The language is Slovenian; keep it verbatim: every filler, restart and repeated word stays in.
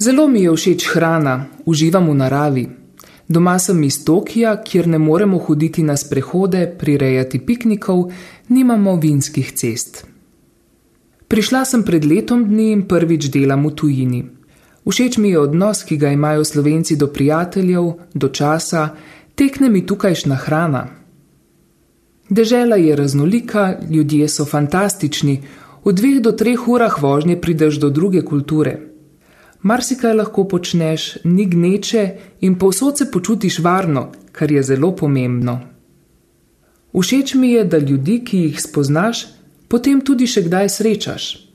Zelo mi je všeč hrana, uživam v naravi. Doma sem iz Tokija, kjer ne moremo hoditi na sprehode, prirejati piknikov, nimamo vinskih cest. Prišla sem pred letom dni in prvič delam v tujini. Všeč mi je odnos, ki ga imajo Slovenci do prijateljev, do časa, tekne mi tukajšnja hrana. Dežela je raznolika, ljudje so fantastični, v dveh do treh urah vožnje prideš do druge kulture. Marsikaj lahko počneš, ni gneče in povsod se počutiš varno, kar je zelo pomembno. Všeč mi je, da ljudi, ki jih spoznaš, potem tudi še kdaj srečaš.